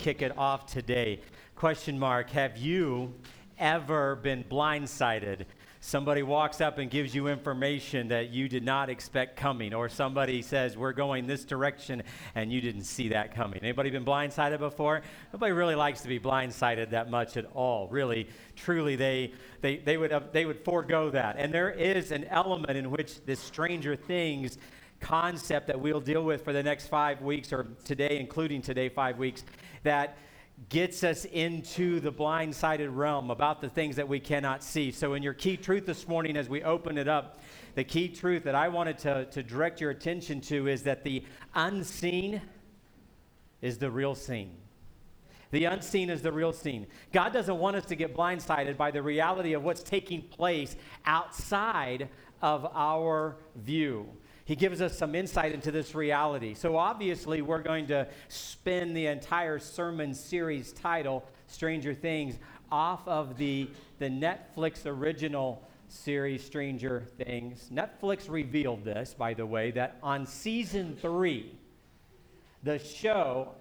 kick it off today. Question mark, have you ever been blindsided? Somebody walks up and gives you information that you did not expect coming, or somebody says, we're going this direction, and you didn't see that coming. Anybody been blindsided before? Nobody really likes to be blindsided that much at all. Really, truly, they would forego that. And there is an element in which this Stranger Things concept that we'll deal with for the next 5 weeks, or today, including today, 5 weeks, that gets us into the blindsided realm about the things that we cannot see. So in your key truth this morning, as we open it up, the key truth that I wanted to direct your attention to is that the unseen is the real scene. The unseen is the real scene. God doesn't want us to get blindsided by the reality of what's taking place outside of our view. He gives us some insight into this reality. So obviously, we're going to spin the entire sermon series title, Stranger Things, off of the Netflix original series, Stranger Things. Netflix revealed this, by the way, that on season 3, the show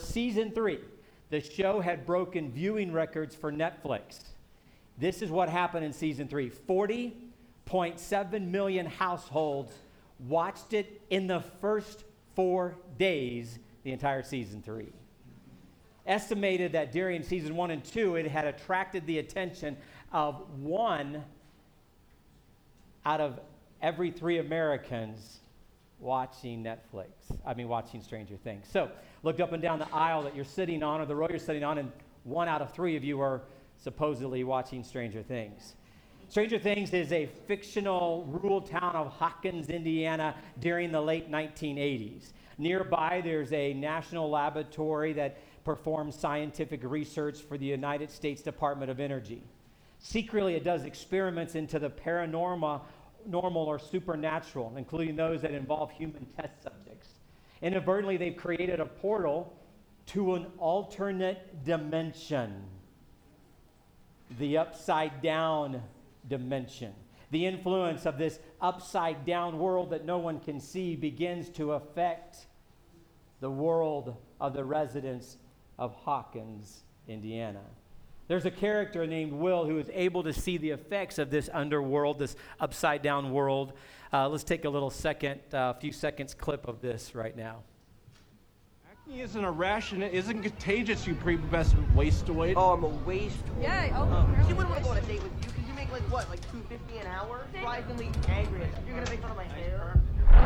had broken viewing records for Netflix. This is what happened in season 3. 40.7 million households watched it in the first 4 days, the entire season 3. Estimated that during season 1 and 2, it had attracted the attention of 1 out of every 3 Americans watching Stranger Things. So, looked up and down the aisle that you're sitting on, or the row you're sitting on, and 1 out of 3 of you are supposedly watching Stranger Things. Stranger Things is a fictional rural town of Hawkins, Indiana, during the late 1980s. Nearby, there's a national laboratory that performs scientific research for the United States Department of Energy. Secretly, it does experiments into the paranormal or supernatural, including those that involve human test subjects. Inadvertently, they've created a portal to an alternate dimension, the upside down dimension. The influence of this upside down world that no one can see begins to affect the world of the residents of Hawkins, Indiana. There's a character named Will who is able to see the effects of this underworld, this upside down world. Let's take a few seconds clip of this right now. Acne isn't a rash and it isn't contagious, you prepubescent wasteoid. Oh, I'm a waste. Yeah, She wouldn't want to go on a date with you. Could you make like $2.50 an hour? Surprisingly angry. You're gonna make fun of my hair.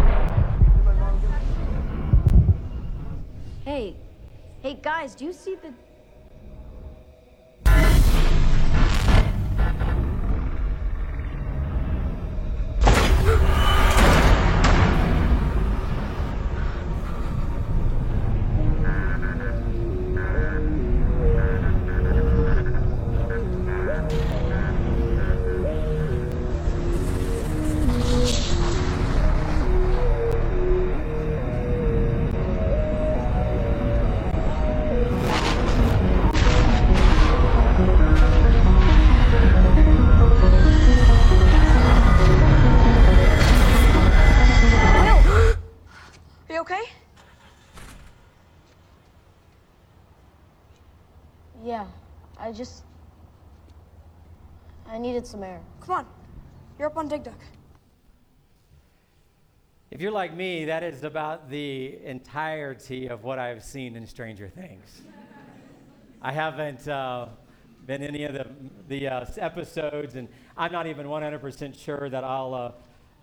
Hey guys, do you see the... Yeah, I needed some air. Come on, you're up on Dig Dug. If you're like me, that is about the entirety of what I've seen in Stranger Things. I haven't been in any of the episodes, and I'm not even 100% sure that I'll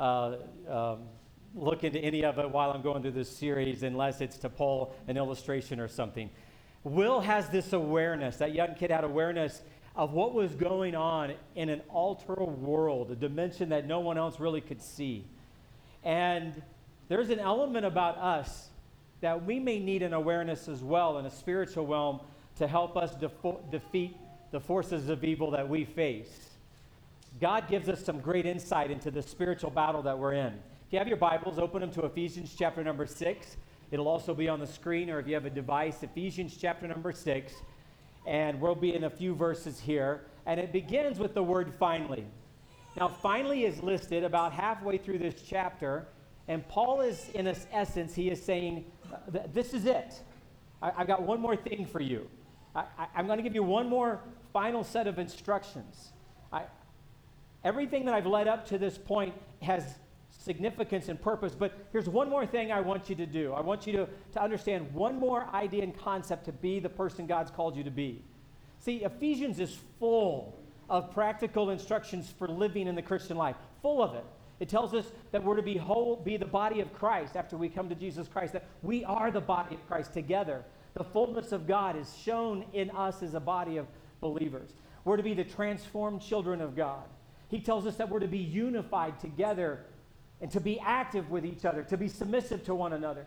look into any of it while I'm going through this series, unless it's to pull an illustration or something. Will has this awareness, that young kid had awareness of what was going on in an altered world, a dimension that no one else really could see. And there's an element about us that we may need an awareness as well in a spiritual realm to help us defeat the forces of evil that we face. God gives us some great insight into the spiritual battle that we're in. If you have your Bibles, open them to Ephesians chapter number 6. It'll also be on the screen, or if you have a device, Ephesians chapter number 6. And we'll be in a few verses here. And it begins with the word finally. Now, finally is listed about halfway through this chapter. And Paul is, in essence, he is saying, this is it. I've got one more thing for you. I'm going to give you one more final set of instructions. Everything that I've led up to this point has significance and purpose, but here's one more thing I want you to do. I want you to understand one more idea and concept to be the person God's called you to be. See, Ephesians is full of practical instructions for living in the Christian life, full of it. It tells us that we're to be the body of Christ after we come to Jesus Christ, that we are the body of Christ together. The fullness of God is shown in us as a body of believers. We're to be the transformed children of God. He tells us that we're to be unified together and to be active with each other, to be submissive to one another.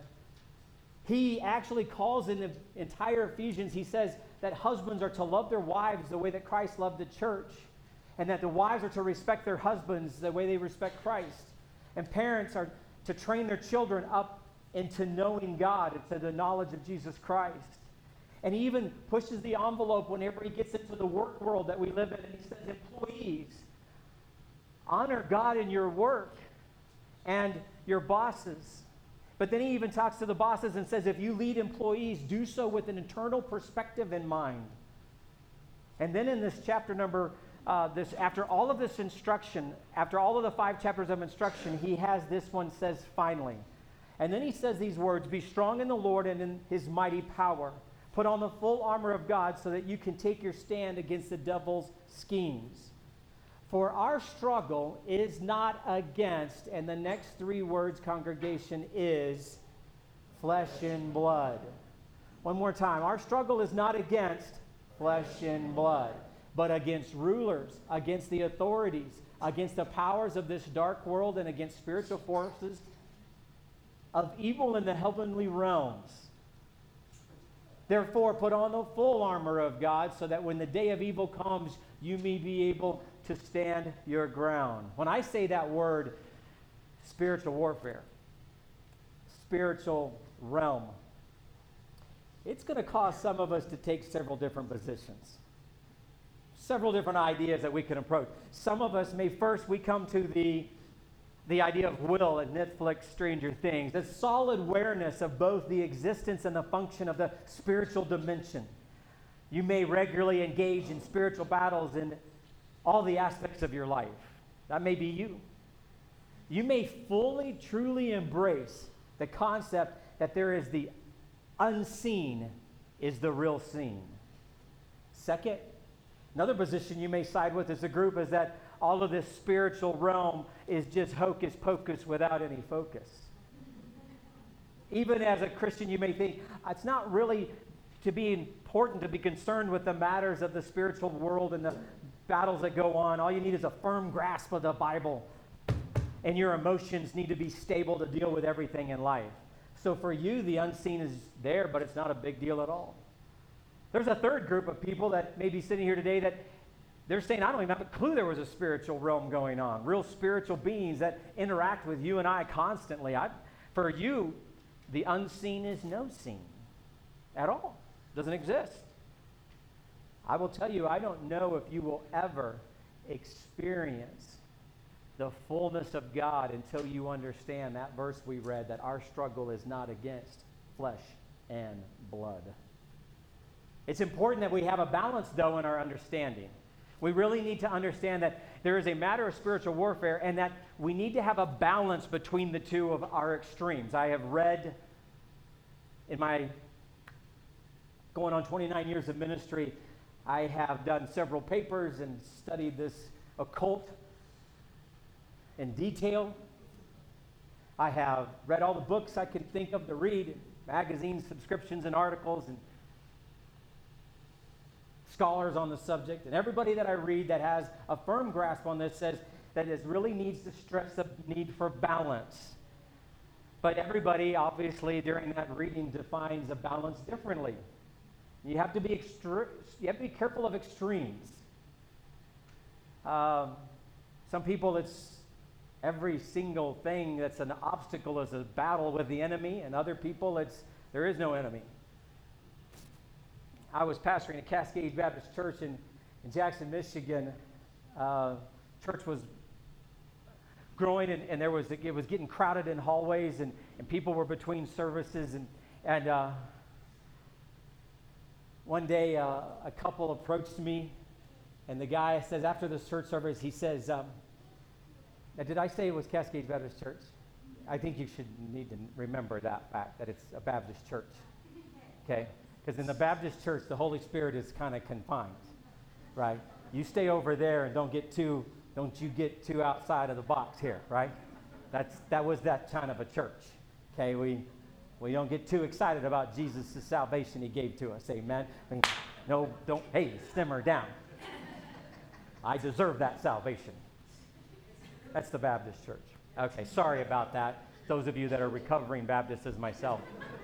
He actually calls in the entire Ephesians, he says that husbands are to love their wives the way that Christ loved the church, and that the wives are to respect their husbands the way they respect Christ. And parents are to train their children up into knowing God, into the knowledge of Jesus Christ. And he even pushes the envelope whenever he gets into the work world that we live in, and he says, employees, honor God in your work and your bosses. But then he even talks to the bosses and says, if you lead employees, do so with an internal perspective in mind. And then in this chapter number, after all of this instruction, after all of the 5 chapters of instruction, he has this one says, finally. And then he says these words, be strong in the Lord and in his mighty power. Put on the full armor of God so that you can take your stand against the devil's schemes. For our struggle is not against, and the next 3 words, congregation, is flesh and blood. One more time. Our struggle is not against flesh and blood, but against rulers, against the authorities, against the powers of this dark world, and against spiritual forces of evil in the heavenly realms. Therefore, put on the full armor of God so that when the day of evil comes, you may be able to stand your ground. When I say that word, spiritual warfare, spiritual realm, it's going to cause some of us to take several different positions, several different ideas that we can approach. Some of us may first, we come to the idea of will and Netflix Stranger Things, the solid awareness of both the existence and the function of the spiritual dimension. You may regularly engage in spiritual battles in all the aspects of your life. That may be you. You may fully, truly embrace the concept that there is the unseen is the real seen. Second, another position you may side with as a group is that all of this spiritual realm is just hocus pocus without any focus. Even as a Christian, you may think it's not really to be important to be concerned with the matters of the spiritual world and the battles that go on. All you need is a firm grasp of the Bible, and your emotions need to be stable to deal with everything in life. So for you, the unseen is there, but it's not a big deal at all. There's a third group of people that may be sitting here today that they're saying, I don't even have a clue there was a spiritual realm going on, real spiritual beings that interact with you and I constantly. For you, the unseen is no seen at all. It doesn't exist. I will tell you, I don't know if you will ever experience the fullness of God until you understand that verse we read, that our struggle is not against flesh and blood. It's important that we have a balance, though, in our understanding. We really need to understand that there is a matter of spiritual warfare and that we need to have a balance between the two of our extremes. I have read in my going on 29 years of ministry, I have done several papers and studied this occult in detail. I have read all the books I can think of to read, magazines, subscriptions, and articles, and scholars on the subject. And everybody that I read that has a firm grasp on this says that it really needs to stress the need for balance. But everybody, obviously, during that reading defines a balance differently. You have to be careful of extremes. Some people, it's every single thing that's an obstacle is a battle with the enemy, and other people, there is no enemy. I was pastoring a Cascade Baptist Church in Jackson, Michigan. Church was growing, and it was getting crowded in hallways, and people were between services, and One day, a couple approached me, and the guy says, after the church service, he says, now, did I say it was Cascade Baptist Church? I think you should need to remember that fact, that it's a Baptist church, okay? Because in the Baptist church, the Holy Spirit is kind of confined, right? You stay over there and don't you get too outside of the box here, right? That was that kind of a church, okay? We don't get too excited about Jesus' salvation he gave to us, amen? No, don't, hey, simmer down. I deserve that salvation. That's the Baptist church. Okay, sorry about that, those of you that are recovering Baptists as myself.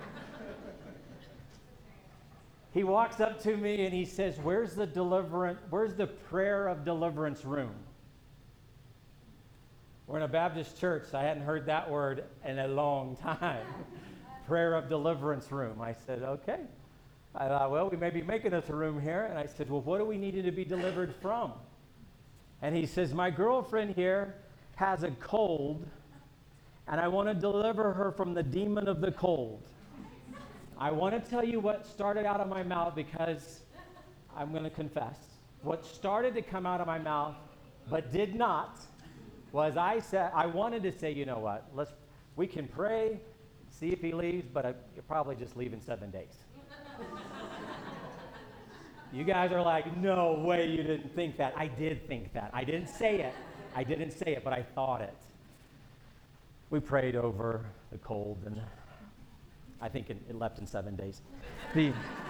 He walks up to me and he says, where's the prayer of deliverance room? We're in a Baptist church. I hadn't heard that word in a long time. Prayer of deliverance room. I said, okay. I thought, well, we may be making us a room here. And I said, well, what do we need to be delivered from? And he says, my girlfriend here has a cold, and I want to deliver her from the demon of the cold. I want to tell you what started out of my mouth, because I'm going to confess. What started to come out of my mouth, but did not, was I wanted to say, you know what, we can pray, see if he leaves, but you'll probably just leave in 7 days. You guys are like, no way you didn't think that. I did think that. I didn't say it, but I thought it. We prayed over the cold, and I think it left in 7 days. You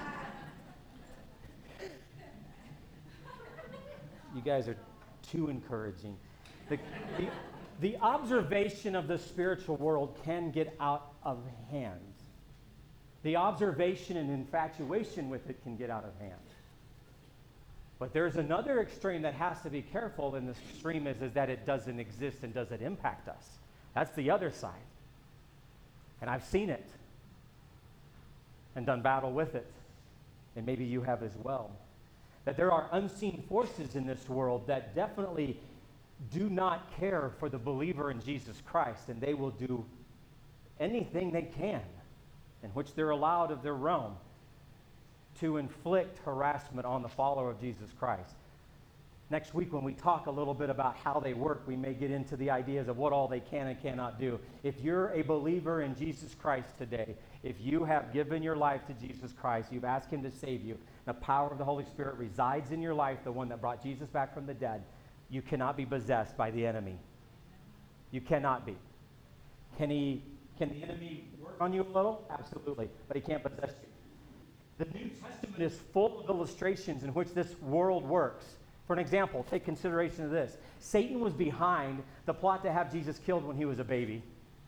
guys are too encouraging. The observation of the spiritual world can get out of hand. The observation and infatuation with it can get out of hand. But there's another extreme that has to be careful, and the extreme is that it doesn't exist and doesn't impact us. That's the other side. And I've seen it and done battle with it. And maybe you have as well. That there are unseen forces in this world that definitely do not care for the believer in Jesus Christ, and they will do anything they can in which they're allowed of their realm to inflict harassment on the follower of Jesus Christ. Next week, when we talk a little bit about how they work, we may get into the ideas of what all they can and cannot do. If you're a believer in Jesus Christ today, if you have given your life to Jesus Christ, you've asked him to save you, the power of the Holy Spirit resides in your life, the one that brought Jesus back from the dead, you cannot be possessed by the enemy. You cannot be. Can the enemy work on you a little? Absolutely. But he can't possess you. The New Testament is full of illustrations in which this world works. For an example, take consideration of this. Satan was behind the plot to have Jesus killed when he was a baby.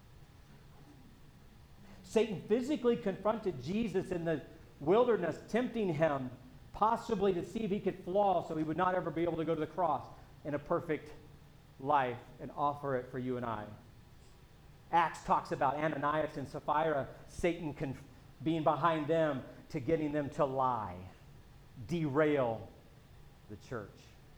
Satan physically confronted Jesus in the wilderness, tempting him possibly to see if he could fall so he would not ever be able to go to the cross in a perfect life and offer it for you and I. Acts talks about Ananias and Sapphira, Satan being behind them to getting them to lie, derail the church.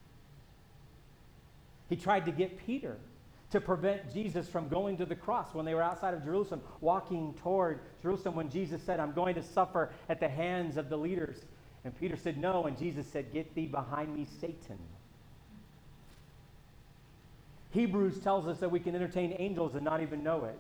He tried to get Peter to prevent Jesus from going to the cross when they were outside of Jerusalem, walking toward Jerusalem when Jesus said, I'm going to suffer at the hands of the leaders. And Peter said, no, and Jesus said, get thee behind me, Satan. Hebrews tells us that we can entertain angels and not even know it.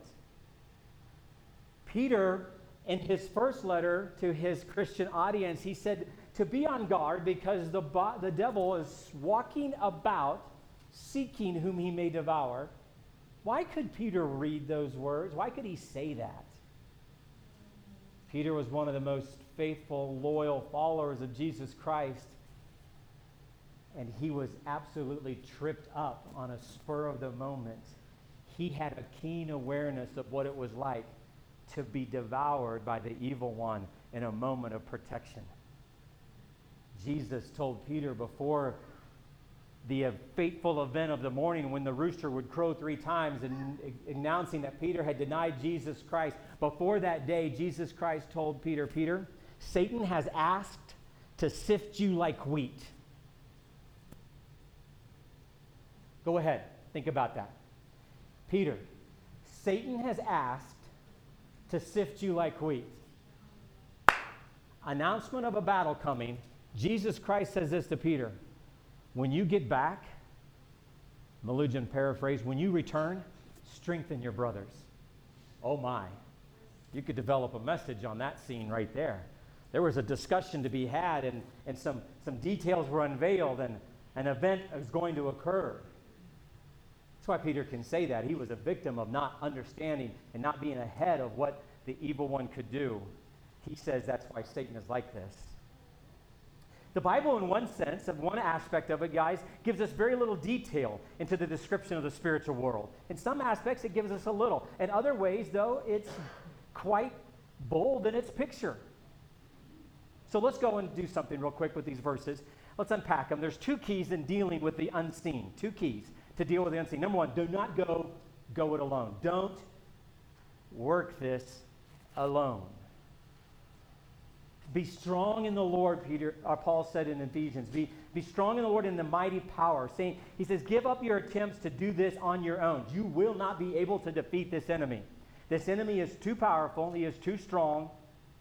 Peter, in his first letter to his Christian audience, he said to be on guard because the devil is walking about seeking whom he may devour. Why could Peter read those words? Why could he say that? Peter was one of the most faithful, loyal followers of Jesus Christ, and he was absolutely tripped up on a spur of the moment. He had a keen awareness of what it was like to be devoured by the evil one in a moment of protection. Jesus told Peter before the fateful event of the morning when the rooster would crow 3 times and announcing that Peter had denied Jesus Christ. Before that day, Jesus Christ told Peter, Peter, Satan has asked to sift you like wheat. Go ahead, think about that. Peter, Satan has asked to sift you like wheat. announcement of a battle coming, Jesus Christ says this to Peter: when you get back, Melugian paraphrase, when you return, strengthen your brothers. Oh my. You could develop a message on that scene right there. There was a discussion to be had, and some details were unveiled, and an event is going to occur. That's why Peter can say that. He was a victim of not understanding and not being ahead of what the evil one could do. He says that's why Satan is like this. The Bible, in one sense, of one aspect of it, guys, gives us very little detail into the description of the spiritual world. In some aspects, it gives us a little. In other ways, though, it's quite bold in its picture. So let's go and do something real quick with these verses. Let's unpack them. There's two keys in dealing with the unseen. Two keys to deal with the unseen. Number one, do not go it alone. Don't work this alone. Be strong in the Lord, Paul said in Ephesians. Be strong in the Lord in the mighty power. He says, give up your attempts to do this on your own. You will not be able to defeat this enemy. This enemy is too powerful. He is too strong.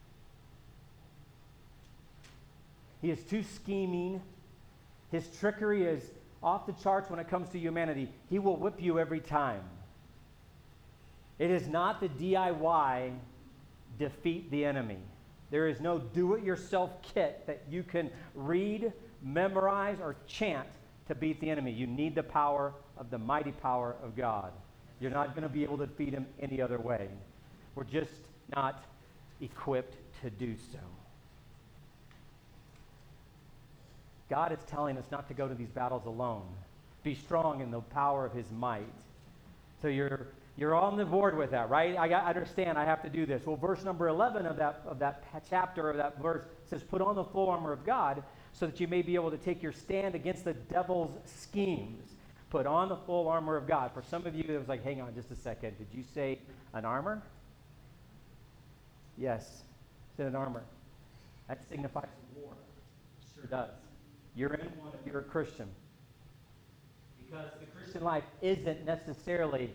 He is too scheming. His trickery is off the charts when it comes to humanity. He will whip you every time. It is not the DIY defeat the enemy. There is no do-it-yourself kit that you can read, memorize, or chant to beat the enemy. You need the power of the mighty power of God. You're not going to be able to defeat him any other way. We're just not equipped to do so. God is telling us not to go to these battles alone. Be strong in the power of his might. So you're on the board with that, right? I understand I have to do this. Well, verse number 11 of that chapter, of that verse, says, put on the full armor of God so that you may be able to take your stand against the devil's schemes. Put on the full armor of God. For some of you, it was like, hang on just a second. Did you say an armor? Yes, I said an armor. That signifies war. It sure does. You're in one if you're a Christian. Because the Christian life isn't necessarily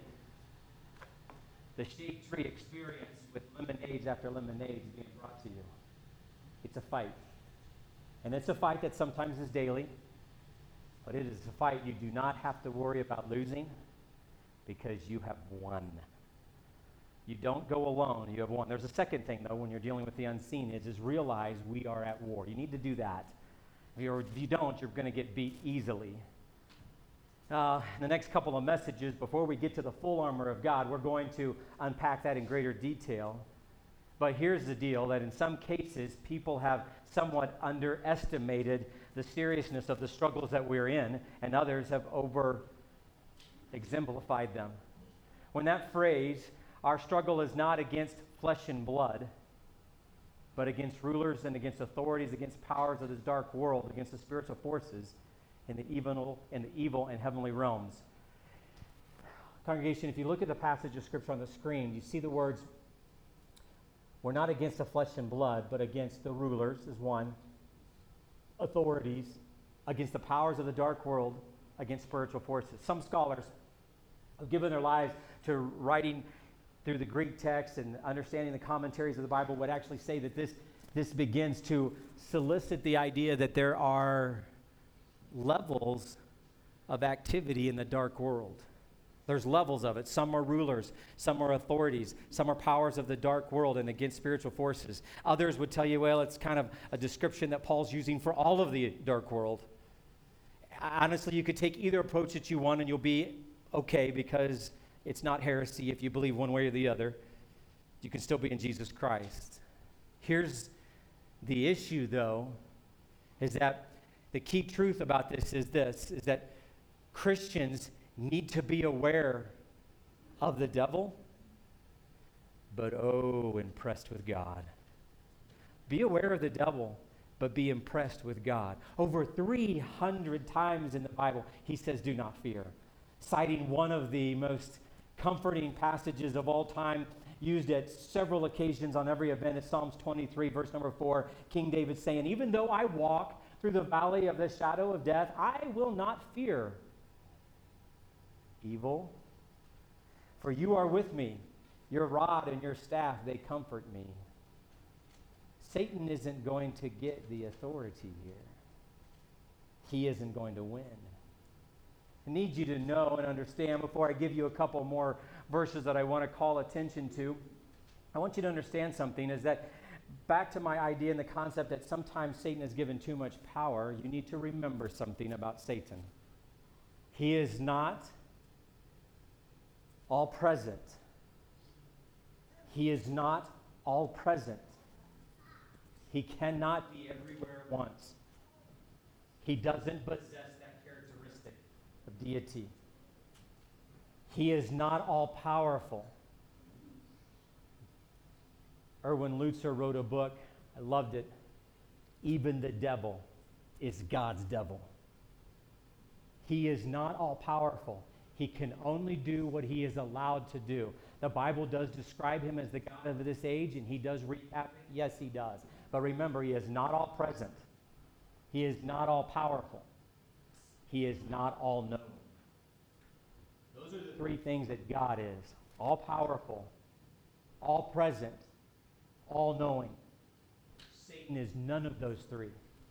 the shade tree experience with lemonades after lemonades being brought to you. It's a fight. And it's a fight that sometimes is daily, but it is a fight you do not have to worry about losing because you have won. You don't go alone, you have won. There's a second thing, though, when you're dealing with the unseen, is realize we are at war. You need to do that. If you don't, you're going to get beat easily. In the next couple of messages, before we get to the full armor of God, we're going to unpack that in greater detail. But here's the deal, that in some cases, people have somewhat underestimated the seriousness of the struggles that we're in, and others have over-exemplified them. When that phrase, our struggle is not against flesh and blood, but against rulers and against authorities, against powers of this dark world, against the spiritual forces in the evil and heavenly realms. Congregation, if you look at the passage of Scripture on the screen, you see the words, we're not against the flesh and blood, but against the rulers, is one, authorities, against the powers of the dark world, against spiritual forces. Some scholars have given their lives to writing through the Greek text and understanding the commentaries of the Bible would actually say that this begins to solicit the idea that there are levels of activity in the dark world. There's levels of it. Some are rulers, some are authorities, some are powers of the dark world and against spiritual forces. Others would tell you, well, it's kind of a description that Paul's using for all of the dark world. Honestly, you could take either approach that you want and you'll be okay, because it's not heresy if you believe one way or the other. You can still be in Jesus Christ. Here's the issue, though, is that the key truth about this is that Christians need to be aware of the devil, but impressed with God. Be aware of the devil, but be impressed with God. Over 300 times in the Bible, he says, do not fear. Citing one of the most comforting passages of all time, used at several occasions on every event, is Psalms 23, verse number 4. King David saying, even though I walk through the valley of the shadow of death, I will not fear evil, for you are with me. Your rod and your staff, they comfort me. Satan isn't going to get the authority here. He isn't going to win. I need you to know and understand before I give you a couple more verses that I want to call attention to. I want you to understand something is that back to my idea and the concept that sometimes Satan is given too much power, you need to remember something about Satan. He is not all present. He is not all present. He cannot be everywhere at once. He doesn't possess that characteristic of deity. He is not all powerful. Erwin Lutzer wrote a book. I loved it. Even the devil is God's devil. He is not all powerful. He can only do what he is allowed to do. The Bible does describe him as the God of this age, and he does wreak havoc. Yes, he does. But remember, he is not all present. He is not all powerful. He is not all knowing. Those are the three things that God is. All powerful, all present, all knowing. Satan is none of those three.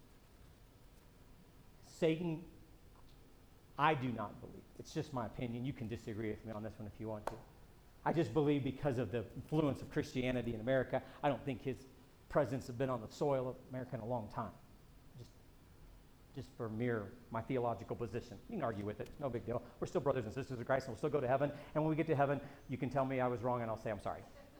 Satan, I do not believe. It's just my opinion. You can disagree with me on this one if you want to. I just believe because of the influence of Christianity in America, I don't think his presence has been on the soil of America in a long time. Just for my theological position. You can argue with it. No big deal. We're still brothers and sisters of Christ, and we'll still go to heaven. And when we get to heaven, you can tell me I was wrong, and I'll say I'm sorry.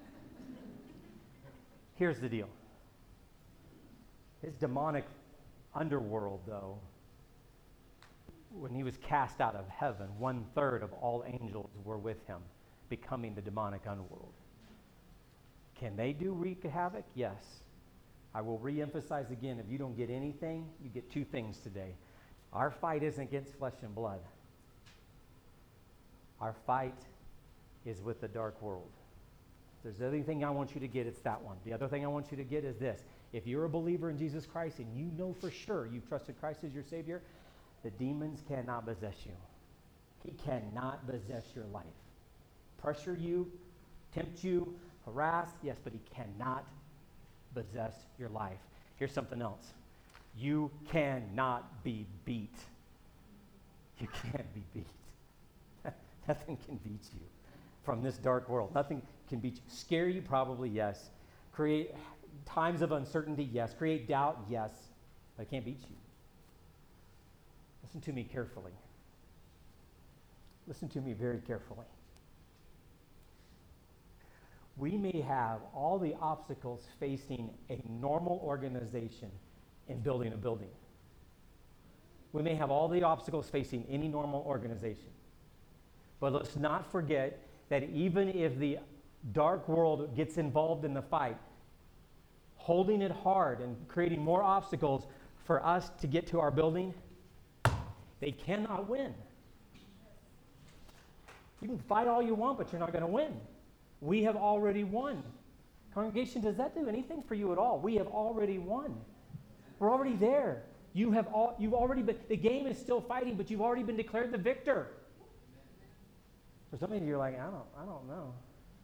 Here's the deal. His demonic underworld, though, when he was cast out of heaven, 1/3 of all angels were with him, becoming the demonic underworld. Can they wreak havoc? Yes. I will re-emphasize again, if you don't get anything, you get two things today. Our fight isn't against flesh and blood. Our fight is with the dark world. If there's anything I want you to get, it's that one. The other thing I want you to get is this. If you're a believer in Jesus Christ and you know for sure you've trusted Christ as your Savior, the demons cannot possess you. He cannot possess your life. Pressure you, tempt you, harass, yes, but he cannot possess your life. Here's something else. You cannot be beat. You can't be beat. Nothing can beat you from this dark world. Nothing can beat you. Scare you, probably, yes. Create times of uncertainty, yes. Create doubt, yes. But it can't beat you. Listen to me carefully. Listen to me very carefully. We may have all the obstacles facing a normal organization in building a building. We may have all the obstacles facing any normal organization. But let's not forget that even if the dark world gets involved in the fight, holding it hard and creating more obstacles for us to get to our building, they cannot win. You can fight all you want, but you're not going to win. We have already won. Congregation, does that do anything for you at all? We have already won. We're already there. You've already been, the game is still fighting, but you've already been declared the victor. For some of you, you're like, I don't know.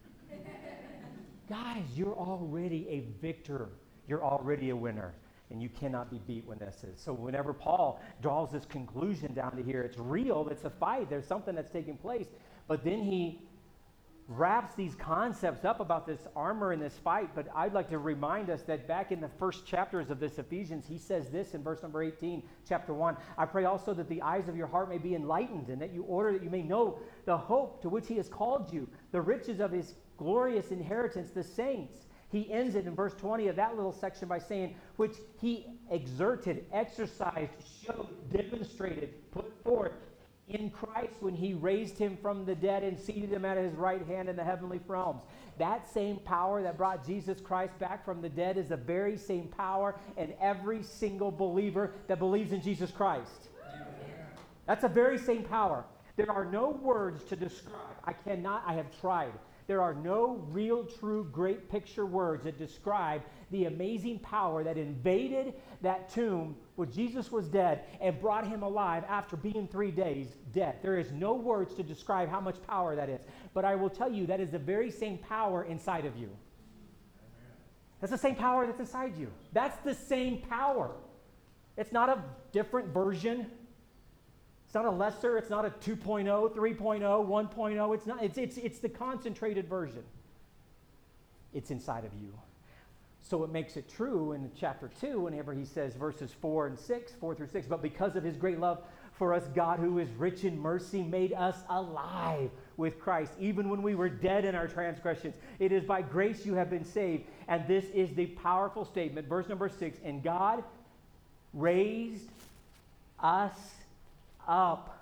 Guys, you're already a victor. You're already a winner. And you cannot be beat when this is. So whenever Paul draws this conclusion down to here, it's real, it's a fight, there's something that's taking place. But then he wraps these concepts up about this armor and this fight. But I'd like to remind us that back in the first chapters of this Ephesians, he says this in verse number 18, chapter 1. I pray also that the eyes of your heart may be enlightened, and that you may know the hope to which he has called you, the riches of his glorious inheritance, the saints. He ends it in verse 20 of that little section by saying, which he exerted, exercised, showed, demonstrated, put forth in Christ when he raised him from the dead and seated him at his right hand in the heavenly realms. That same power that brought Jesus Christ back from the dead is the very same power in every single believer that believes in Jesus Christ. That's the very same power. There are no words to describe. I have tried. There are no real, true, great picture words that describe the amazing power that invaded that tomb where Jesus was dead and brought him alive after being 3 days dead. There is no words to describe how much power that is. But I will tell you, that is the very same power inside of you. That's the same power that's inside you. That's the same power. It's not a different version. It's not a lesser. It's not a 2.0, 3.0, 1.0. It's not. It's the concentrated version. It's inside of you. So it makes it true in chapter 2 whenever he says verses 4 through 6, but because of his great love for us, God, who is rich in mercy, made us alive with Christ, even when we were dead in our transgressions. It is by grace you have been saved. And this is the powerful statement, verse number 6, and God raised us up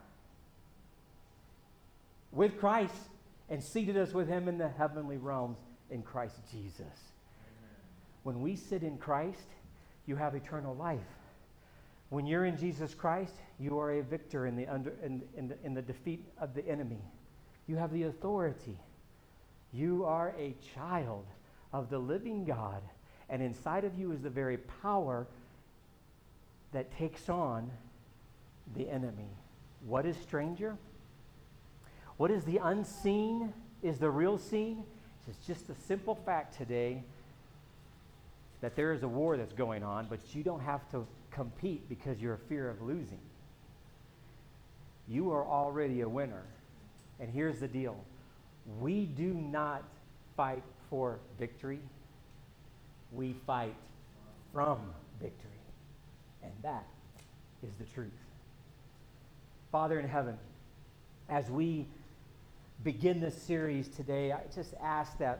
with Christ and seated us with him in the heavenly realms in Christ Jesus. When we sit in Christ, you have eternal life. When you're in Jesus Christ, you are a victor in the defeat of the enemy. You have the authority. You are a child of the living God, and inside of you is the very power that takes on the enemy. What is stranger? What is the unseen is the real seen? It's just the simple fact today that there is a war that's going on, but you don't have to compete because you're a fear of losing. You are already a winner. And here's the deal. We do not fight for victory. We fight from victory. And that is the truth. Father in heaven, as we begin this series today, I just ask that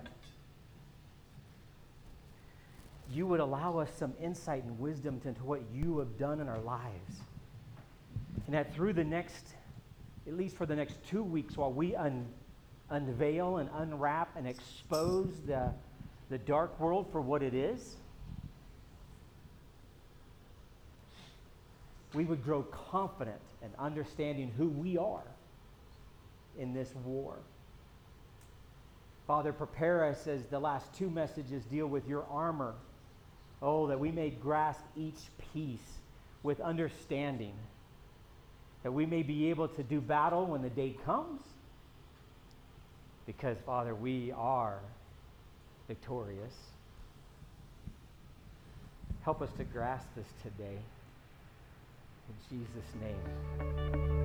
you would allow us some insight and wisdom into what you have done in our lives. And that through the next, at least for the next 2 weeks, while we unveil and unwrap and expose the dark world for what it is, we would grow confident in understanding who we are in this war. Father, prepare us as the last 2 messages deal with your armor. Oh, that we may grasp each piece with understanding, that we may be able to do battle when the day comes, because, Father, we are victorious. Help us to grasp this today. In Jesus' name.